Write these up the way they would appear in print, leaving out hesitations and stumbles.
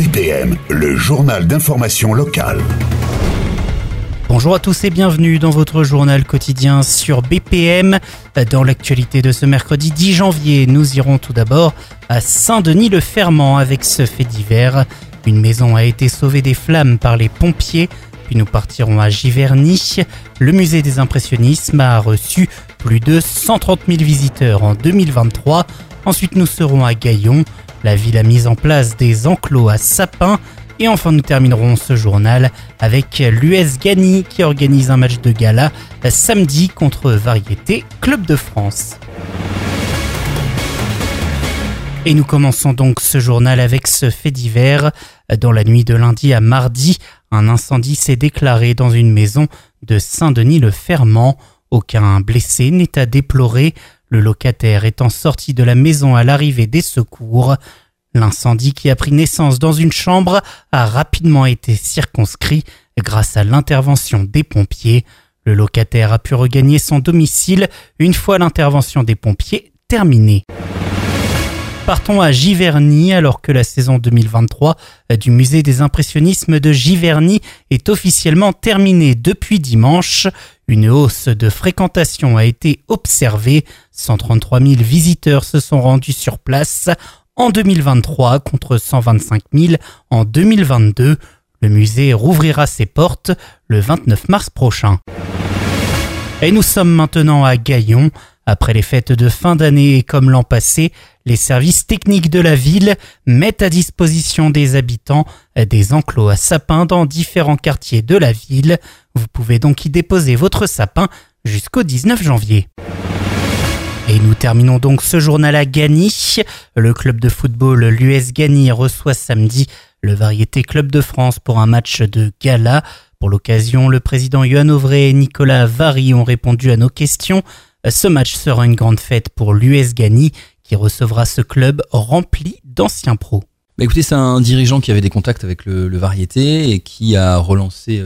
BPM, le journal d'information locale. Bonjour à tous et bienvenue dans votre journal quotidien sur BPM. Dans l'actualité de ce mercredi 10 janvier, nous irons tout d'abord à Saint-Denis-le-Fermant avec ce fait divers. Une maison a été sauvée des flammes par les pompiers. Puis nous partirons à Giverny. Le musée des impressionnismes a reçu plus de 130 000 visiteurs en 2023. Ensuite nous serons à Gaillon. La ville a mis en place des enclos à sapins. Et enfin nous terminerons ce journal avec l'US Gagny qui organise un match de gala samedi contre Variété Club de France. Et nous commençons donc ce journal avec ce fait divers. Dans la nuit de lundi à mardi, un incendie s'est déclaré dans une maison de Saint-Denis-le-Fermant. Aucun blessé n'est à déplorer. Le locataire étant sorti de la maison à l'arrivée des secours. L'incendie qui a pris naissance dans une chambre a rapidement été circonscrit grâce à l'intervention des pompiers. Le locataire a pu regagner son domicile une fois l'intervention des pompiers terminée. Partons à Giverny alors que la saison 2023 du musée des impressionnismes de Giverny est officiellement terminée depuis dimanche. Une hausse de fréquentation a été observée. 133 000 visiteurs se sont rendus sur place en 2023 contre 125 000 en 2022. Le musée rouvrira ses portes le 29 mars prochain. Et nous sommes maintenant à Gaillon. Après les fêtes de fin d'année et comme l'an passé, les services techniques de la ville mettent à disposition des habitants des enclos à sapins dans différents quartiers de la ville. Vous pouvez donc y déposer votre sapin jusqu'au 19 janvier. Et nous terminons donc ce journal à Gagny. Le club de football l'US Gagny reçoit samedi le Variété Club de France pour un match de gala. Pour l'occasion, le président Yohann Auvray et Nicolas Vary ont répondu à nos questions. Ce match sera une grande fête pour l'US Gagny qui recevra ce club rempli d'anciens pros. Écoutez, c'est un dirigeant qui avait des contacts avec le Variété et qui a relancé,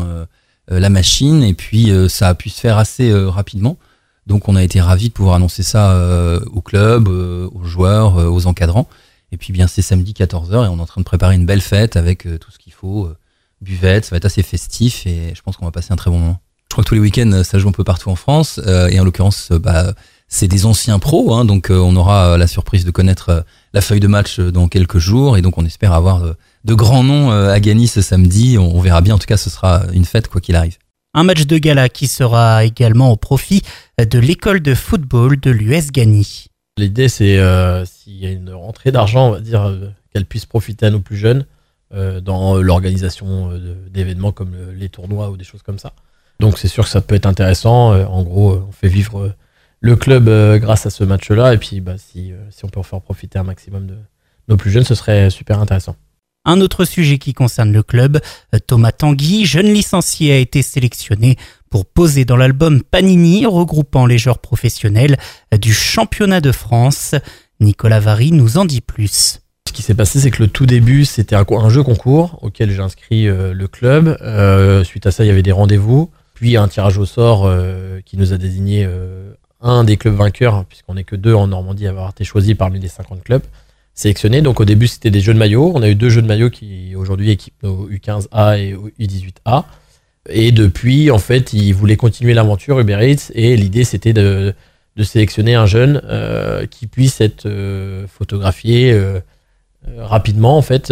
la machine et puis ça a pu se faire assez rapidement. Donc on a été ravis de pouvoir annoncer ça au club, aux joueurs, aux encadrants. Et puis bien c'est samedi 14h et on est en train de préparer une belle fête avec tout ce qu'il faut, buvette, ça va être assez festif et je pense qu'on va passer un très bon moment. Je crois que tous les week-ends ça joue un peu partout en France et en l'occurrence c'est des anciens pros, donc on aura la surprise de connaître la feuille de match dans quelques jours et donc on espère avoir de grands noms à Gagny ce samedi. On verra bien, en tout cas ce sera une fête quoi qu'il arrive. Un match de gala qui sera également au profit de l'école de football de l'US Gagny. L'idée, c'est s'il y a une rentrée d'argent, on va dire qu'elle puisse profiter à nos plus jeunes dans l'organisation d'événements comme les tournois ou des choses comme ça. Donc c'est sûr que ça peut être intéressant. En gros, on fait vivre le club grâce à ce match-là. Et puis si on peut en faire profiter un maximum de nos plus jeunes, ce serait super intéressant. Un autre sujet qui concerne le club, Thomas Tanguy, jeune licencié, a été sélectionné pour poser dans l'album Panini regroupant les joueurs professionnels du championnat de France. Nicolas Vary nous en dit plus. Ce qui s'est passé, c'est que le tout début, c'était un jeu concours auquel j'ai inscrit le club. Suite à ça, il y avait des rendez-vous, puis un tirage au sort qui nous a désigné un des clubs vainqueurs, puisqu'on n'est que 2 en Normandie à avoir été choisis parmi les 50 clubs sélectionnés. Donc au début, c'était des jeux de maillot. On a eu 2 jeux de maillot qui aujourd'hui équipent nos U15A et U18A. Et depuis, en fait, ils voulaient continuer l'aventure Uber Eats et l'idée, c'était de sélectionner un jeune qui puisse être photographié rapidement, en fait,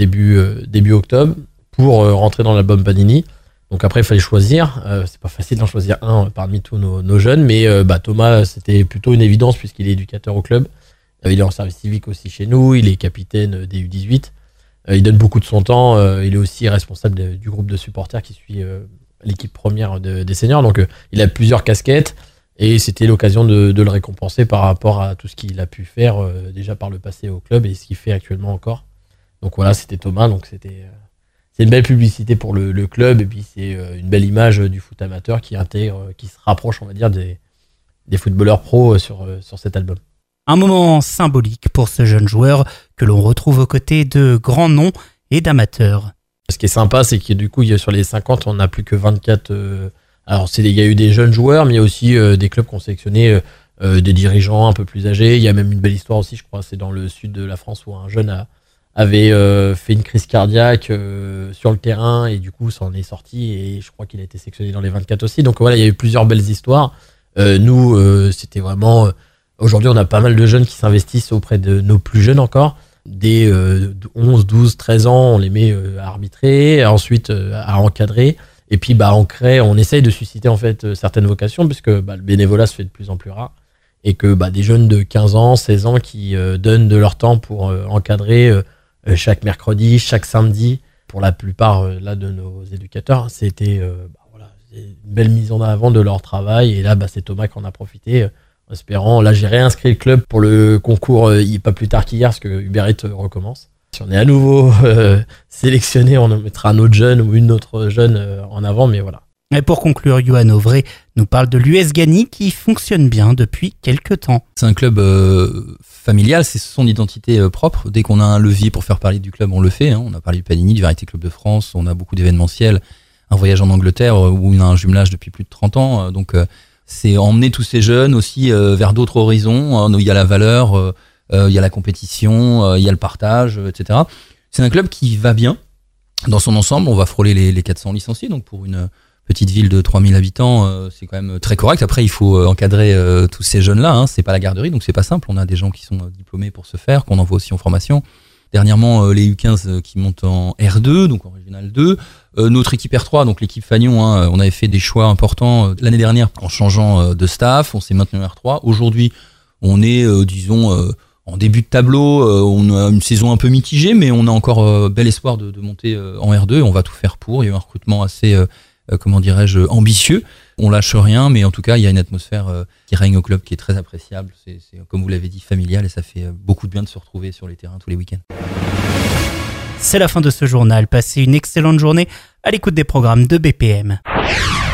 début octobre, pour rentrer dans l'album Panini. Donc après, il fallait choisir. C'est pas facile d'en choisir un parmi tous nos jeunes, mais Thomas, c'était plutôt une évidence puisqu'il est éducateur au club. Il est en service civique aussi chez nous, il est capitaine des U18. Il donne beaucoup de son temps, il est aussi responsable du groupe de supporters qui suit l'équipe première des seniors. Donc il a plusieurs casquettes et c'était l'occasion de le récompenser par rapport à tout ce qu'il a pu faire déjà par le passé au club et ce qu'il fait actuellement encore. Donc voilà, c'était Thomas, donc c'est une belle publicité pour le club et puis c'est une belle image du foot amateur qui se rapproche, on va dire, des footballeurs pros sur cet album. Un moment symbolique pour ce jeune joueur que l'on retrouve aux côtés de grands noms et d'amateurs. Ce qui est sympa, c'est que du coup, sur les 50, on n'a plus que 24. Alors, il y a eu des jeunes joueurs, mais il y a aussi des clubs qui ont sélectionné des dirigeants un peu plus âgés. Il y a même une belle histoire aussi, je crois, c'est dans le sud de la France où un jeune a avait fait une crise cardiaque sur le terrain et du coup ça en est sorti et je crois qu'il a été sélectionné dans les 24 aussi. Donc voilà, il y a eu plusieurs belles histoires. Nous, c'était vraiment... Aujourd'hui, on a pas mal de jeunes qui s'investissent auprès de nos plus jeunes encore. Dès 11, 12, 13 ans, on les met à arbitrer, ensuite à encadrer. Et puis, on essaye de susciter en fait certaines vocations puisque le bénévolat se fait de plus en plus rare. Et que des jeunes de 15 ans, 16 ans qui donnent de leur temps pour encadrer chaque mercredi, chaque samedi, pour la plupart de nos éducateurs, c'était une belle mise en avant de leur travail. Et là, c'est Thomas qui en a profité, en espérant. Là, j'ai réinscrit le club pour le concours pas plus tard qu'hier, parce que Uber Eats recommence. Si on est à nouveau sélectionné, on mettra un autre jeune ou une autre jeune en avant, mais voilà. Et pour conclure, Yoann Auvray nous parle de l'US Gagny qui fonctionne bien depuis quelques temps. C'est un club familial, c'est son identité propre. Dès qu'on a un levier pour faire parler du club, on le fait. On a parlé du Panini, du Variété Club de France, on a beaucoup d'événementiels. Un voyage en Angleterre où il y a un jumelage depuis plus de 30 ans. Donc c'est emmener tous ces jeunes aussi vers d'autres horizons. Il y a la valeur, il y a la compétition, il y a le partage, etc. C'est un club qui va bien dans son ensemble. On va frôler les 400 licenciés, donc pour une petite ville de 3000 habitants, c'est quand même très correct. Après, il faut encadrer tous ces jeunes-là. C'est pas la garderie, donc c'est pas simple. On a des gens qui sont diplômés pour ce faire, qu'on envoie aussi en formation. Dernièrement, les U15 qui montent en R2, donc en Régional 2. Notre équipe R3, donc l'équipe Fagnon, on avait fait des choix importants l'année dernière en changeant de staff. On s'est maintenu en R3. Aujourd'hui, on est, en début de tableau. On a une saison un peu mitigée, mais on a encore bel espoir de monter en R2. Et on va tout faire pour. Il y a eu un recrutement assez... ambitieux. On lâche rien, mais en tout cas, il y a une atmosphère qui règne au club qui est très appréciable. C'est comme vous l'avez dit, familial, et ça fait beaucoup de bien de se retrouver sur les terrains tous les week-ends. C'est la fin de ce journal. Passez une excellente journée à l'écoute des programmes de BPM.